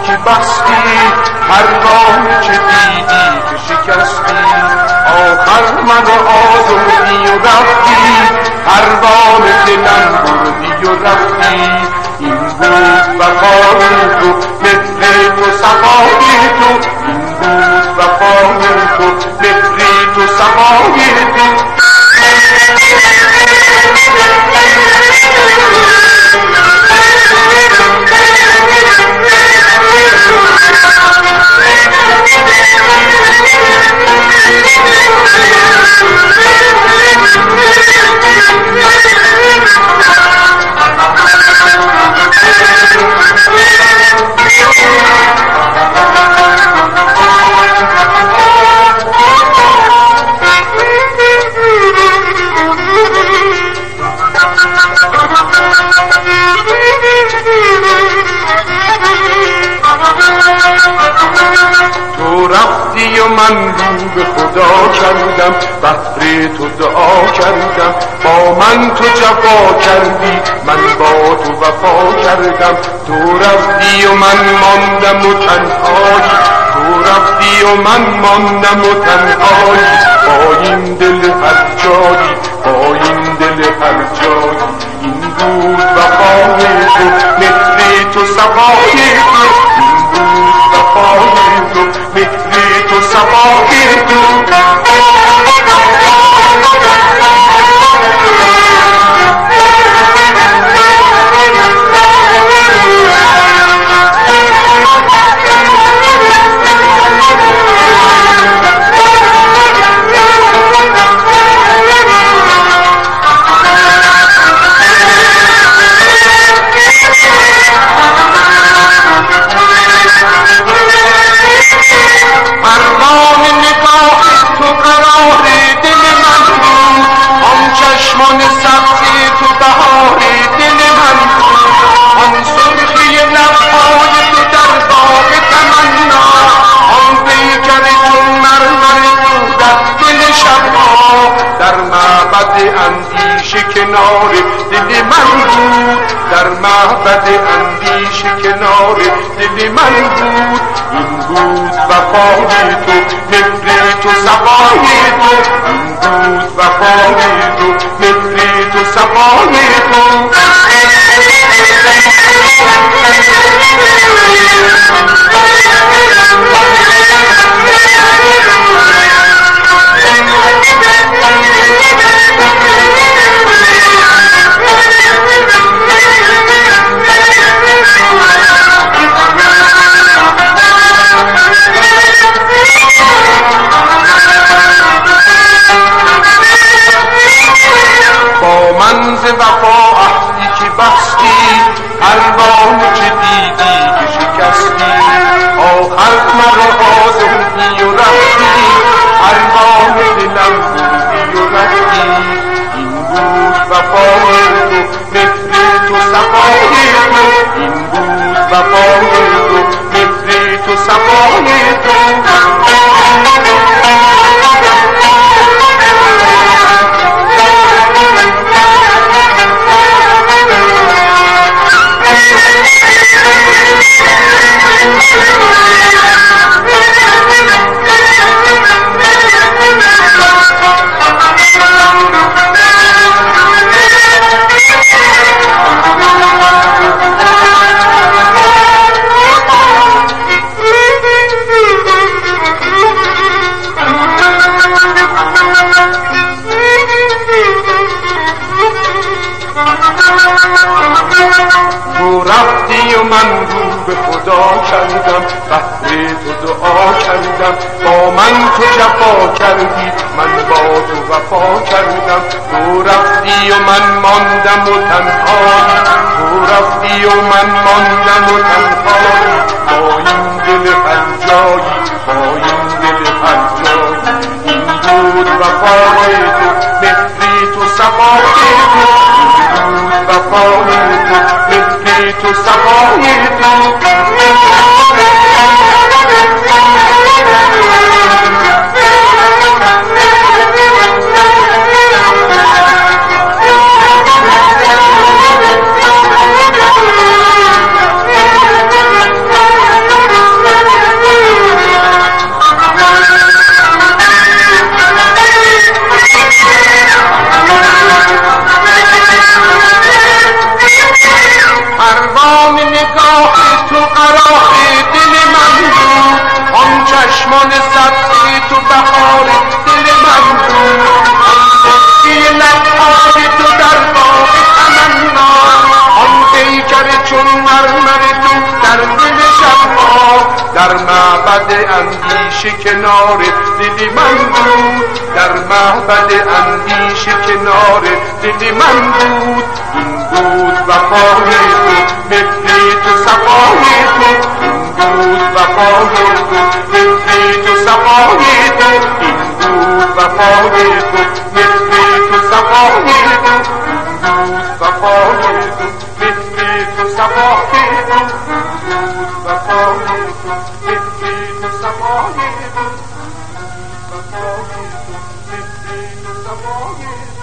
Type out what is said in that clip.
که بستی، پروانه که دیدی که شکستی. آخر منو آزردی و رفتی، پروانه دلم بردی و رفتی. این بود وفای تو، مهر تو، صفای تو. این بود وفای تو، مهر تو، صفای تو. رفتی و من رو به خدا کردم، بهر تو دعا کردم. با من تو جفا کردی، من با تو وفا کردم. تو رفتی و من ماندم و تنهایی، تو رفتی و من ماندم و تنهایی. با این دل هر جایی، با این دل هر جایی. این بود وفای تو، مهر تو، صفای تو. این بود وفای تو، مهر تو، صفای تو. اندیشه کنار دل من بود، در معبد اندیشه کنار دل من بود. این بود وفای تو، مهر تو، صفای تو. این بود وفای تو، مهر تو، صفای تو. وفا عهدی که بستی، پروانه که دیدی که شکستی. آخر مرا آزردی و رفتی، پروانه دلم بردی و رفتی. این بود وفای تو، مهر تو، صفای تو. این بود وفای تو، مهر تو، صفای تو. تو رفتی و من رو به خدا کردم، بهر تو دعا کردم. با من تو جفا کردی، من با تو وفا کردم. تو رفتی و من ماندم و تنهایی، تو رفتی و من ماندم و تنهایی. با این دل هر جایی، با این دل هر جایی. این بود وفای تو، مهر تو، صفای تو. این بود وفای تو، مهر تو، صفای تو. معبد اندیشه کنار دل من بود، در معبد اندیشه کنار دل من بود. این بود وفای تو، مثل تو صفای تو، این بود وفای تو، مثل تو صفای تو، این بود وفای تو، مثل تو صفای تو، این بود وفای تو، مثل تو صفای تو، این بود وفای تو، مثل تو صفای تو، وفای تو، مثل تو صفای تو.